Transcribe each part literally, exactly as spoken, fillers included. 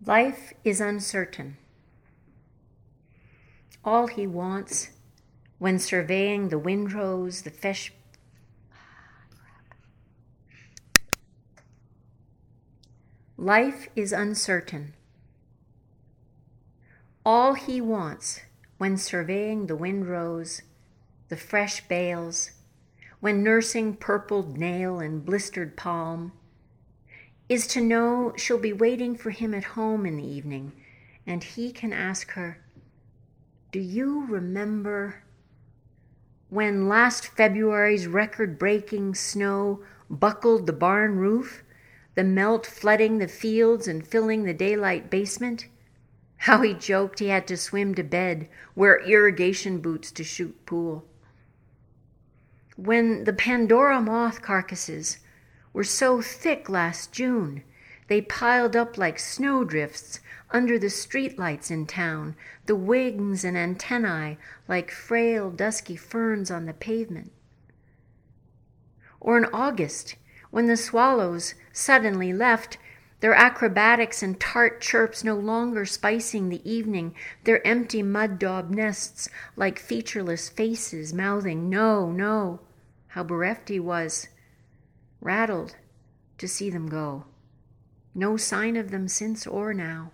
Life is uncertain. All he wants when surveying the windrows, the fish. Life is uncertain. All he wants when surveying the windrows, the fresh bales, when nursing purpled nail and blistered palm, is to know she'll be waiting for him at home in the evening, and he can ask her, "Do you remember when last February's record-breaking snow buckled the barn roof, the melt flooding the fields and filling the daylight basement? How he joked he had to swim to bed, wear irrigation boots to shoot pool. When the Pandora moth carcasses were so thick last June, they piled up like snowdrifts under the streetlights in town, the wings and antennae like frail, dusky ferns on the pavement. Or in August, when the swallows suddenly left, their acrobatics and tart chirps no longer spicing the evening, their empty mud-daub nests like featureless faces mouthing, "No, no," how bereft he was, rattled to see them go. No sign of them since or now.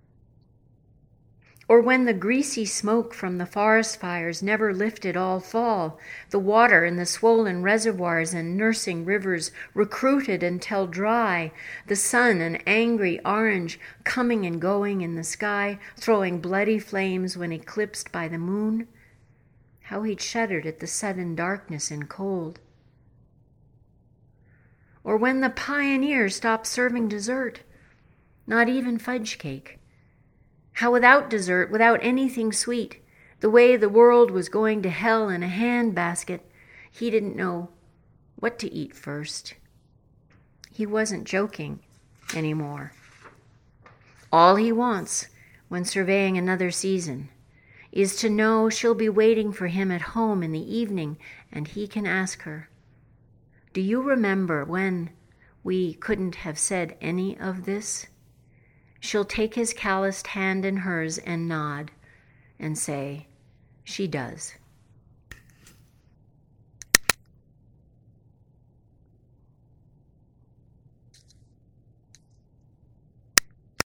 Or when the greasy smoke from the forest fires never lifted all fall, the water in the swollen reservoirs and nursing rivers recruited until dry, the sun an angry orange coming and going in the sky, throwing bloody flames when eclipsed by the moon, how he'd shuddered at the sudden darkness and cold. Or when the pioneer stopped serving dessert, not even fudge cake, how without dessert, without anything sweet, the way the world was going to hell in a handbasket, he didn't know what to eat first. He wasn't joking anymore. All he wants when surveying another season is to know she'll be waiting for him at home in the evening, and he can ask her, "Do you remember when we couldn't have said any of this?" She'll take his calloused hand in hers and nod and say, "She does."